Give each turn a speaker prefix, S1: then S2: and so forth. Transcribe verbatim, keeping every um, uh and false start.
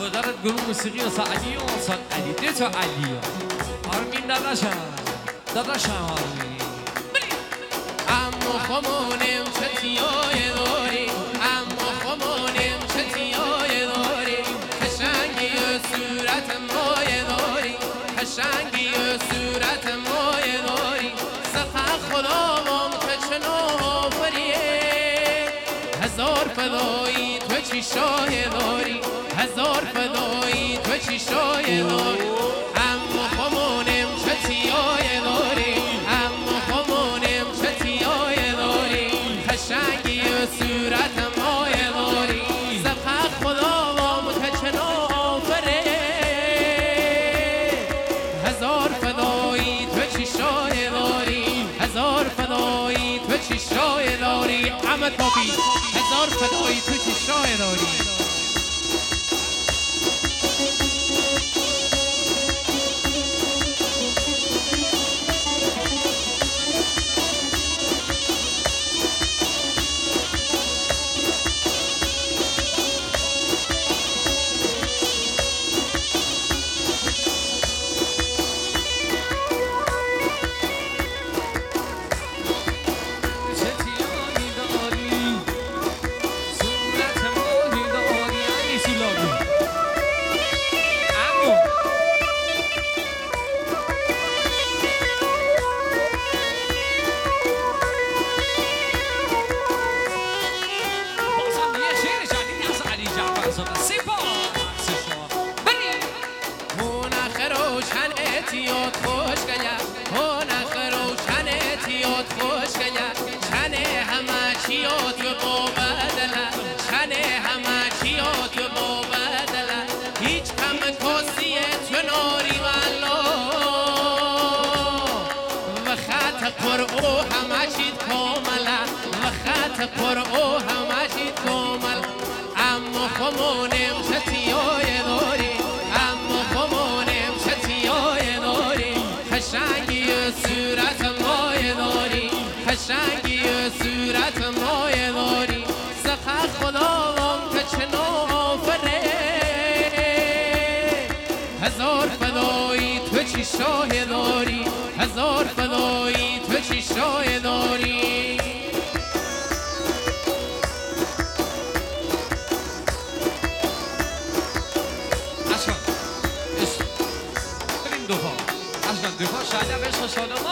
S1: دارد گروه موسیقی و سعدی و سان علی ده تو علی آرمین داداشم داداشم آرمین
S2: اما خمونم چتیای داری اما خمونم چتیای داری قشنگی و صورت مای داری قشنگی و صورت مای داری سخن خداوام که چنو آفریه هزار فدایی تو چی شای داری هزار فدایی تو چی شای داری اما خمونم چتیای داری اما خمونم چتیای داری قشنگی و صورت مای داری سخن خداوام که چنو آفره هزار فدایی تو چی شای داری هزار فدایی تو چی شای داری احمد بابی هزار فدایی تو چی شای داری اتیات خوش گیا هون اخرو چن اتیات خوش گیا چن همه چیات با بدله چن همه چیات با بدله هیچ کم کسیت و ناری والا و خط قرآو همه چیت کامله و خط قرآو همه چیت کامل اما خمونم چتیای داری اما خمونم چتیای داری قشنگی صورت مای داری قشنگی صورت مای داری سخن خداوام که چنو آفره هزار فدایی تو چی شاه داری هزار فدایی تو چی شاه داری
S1: دفاع شاید بشه شادمان